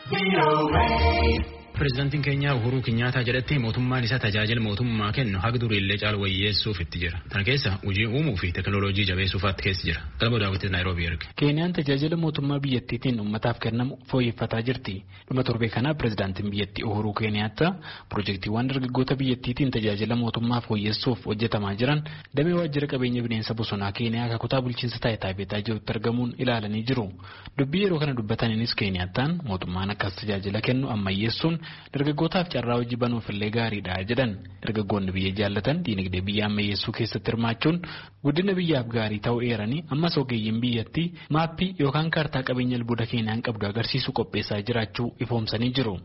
Pireezidaantiin Keenyaa Uhuruu Kinyaataa jedhatti mootummaan isaa tajaajila mootummaa kennu haga duriillee caalu wayyeessuuf itti jira. Kana keessa hojii uumuu fi teekinooloojii jabeessuufaatti keessa jira. Galma daawwitti Naayiroobii erga. Keeniyaan tajaajila mootummaa biyyattiitiin uummataaf kennamu fooyyeffataa jirti. Dhuma torbee kana pireezidaantiin biyyattii Uhuruu Keeniyaataa piroojeektiiwwan dargaggoota biyyattiitiin tajaajila mootummaa fooyyessuuf hojjetamaa jiran damee waajjira qabeenya bineensa bosonaa Keeniyaa akka kutaa bulchiinsa taayitaa jirutti argamuun ilaalanii jiru. Dubbii yeroo kana dubbataniinis Keeniyaataan mootummaan akkas tajaajila kennu ammayyeessuun dargaggootaaf carraa hojii banuuf illee gaariidha jedhan. Dargaggoonni biyya jaallatan diinagdee biyya ammayyeessuu keessatti hirmaachuun guddina biyyaaf gaarii ta'uu eeranii ammas ogeeyyiin biyyattii maappii yookaan kaartaa qabeenya albuuda Keeniyaan qabdu agarsiisu qopheessaa jiraachuu ifoomsanii jiru.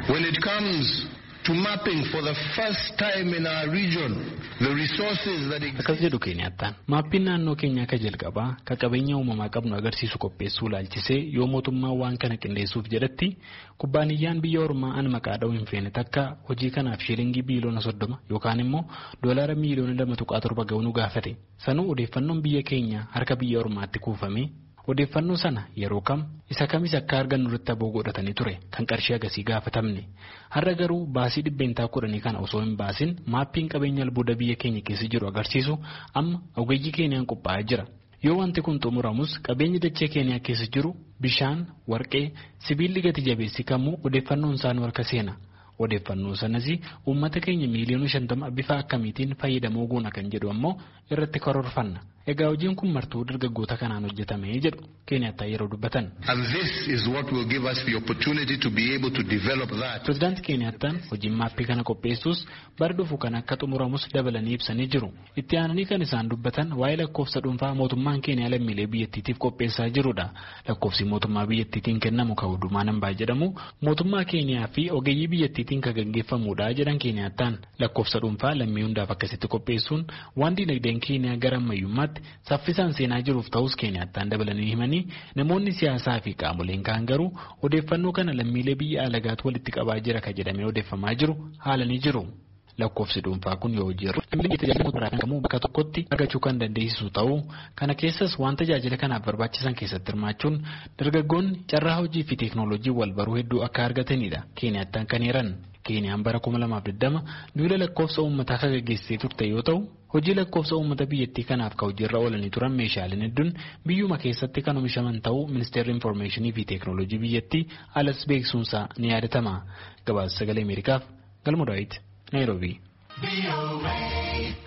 To mapping for the first time in our region the resources that akkas jedhu Keeniyaataan maappiin naannoo keenyaa ka jalqabaa ka qabeenya uumamaa qabnu agarsiisu qopheessuu laalchisee yoo mootummaan waan kana qindeessuuf jedhatti kubbaaniyyaan biyya ormaa an maqaa dha'uu hin feene takka hojii kanaaf shilingii biiliyoona 30 yookaan immoo doolaara miiliyoona 2.7 ga'uu nu gaafate. Sanuu odeeffannoon biyya keenya harka biyya ormaatti kuufame. Odeeffannoo sana yeroo kam isa kamis akka argannu irratti aboo godhatanii ture kan qarshii agasii gaafatamne. Har'a garuu baasii dhibbeentaa 10 kana osoo hin baasin maappiin qabeenya albuuda biyya keenya keessa jiru agarsiisu amma ogeeyyii Keeniyaan qophaa'aa jira. Yoo wanti kun xumuramus qabeenyi dachee Keeniyaa keessa jiru bishaan, warqee, sibiilli gati jabeessi kamuu odeeffannoon isaanii harka seena. Odeeffannoo sanas uummata keenya miiliyoona 50 bifa akkamiitiin fayyadamoo goona kan jedhu ammoo irratti karoorfanna. Egaa hojiin kun martuu dargaggoota kanaan hojjetamee jedhu Keeniyaataa yeroo dubbatan. And this is what will give us the opportunity to be able to develop that. Pireezidaantii Keeniyaataan hojiin maappii kana qopheessuus bara dhufu kan akka xumuramus dabalanii ibsanii jiru. Itti aananii kan isaan dubbatan waa'ee lakkoofsa dhuunfaa mootummaan Keeniyaa lammiilee biyyattiitiif qopheessaa jirudha. Lakkoofsi mootummaa biyyattiitiin kennamu kan hundumaa nambaa jedhamu mootummaa Keeniyaa fi ogeeyyii biyyattiitiin kan gaggeeffamudha jedhan Keeniyaataan. Lakkoofsa dhuunfaa lammii hundaaf akkasitti qopheessuun waan dinagdeen Keeniyaa gara ammayyummaatti saffisaan seenaa jiruuf ta'us Keeniyaataan dabalanii himanii namoonni siyaasaa fi qaamoleen kaan garuu odeeffannoo kana lammiilee biyya alagaatu walitti qabaa jira ka jedhamee odeeffamaa jiru haalanii jiru. Lakkoofsi dhuunfaa kun yoo hojii irratti tajaajila kamuu bakka tokkotti argachuu kan dandeessisu ta'uu kana keessas waan tajaajila kanaaf barbaachisan keessatti hirmaachuun dargaggoonni carraa hojii fi teeknooloojii wal baruu hedduu akka argatanidha Keeniyaataan kan eeran. Keeniyaan bara 2020 duula lakkoofsa uummataa kan gaggeessitee turte yoo ta'u hojii lakkoofsa uummata biyyattii kanaaf ka hojiirra oolanii turan meeshaaleen hedduun biyyuma keessatti kan oomishaman ta'uu ministeerri infoormeeshinii fi teeknooloojii biyyattii alas beeksisuunsaa ni yaadatama. Gabaasa sagalee Ameerikaaf Galma Daawit Naayiroobii.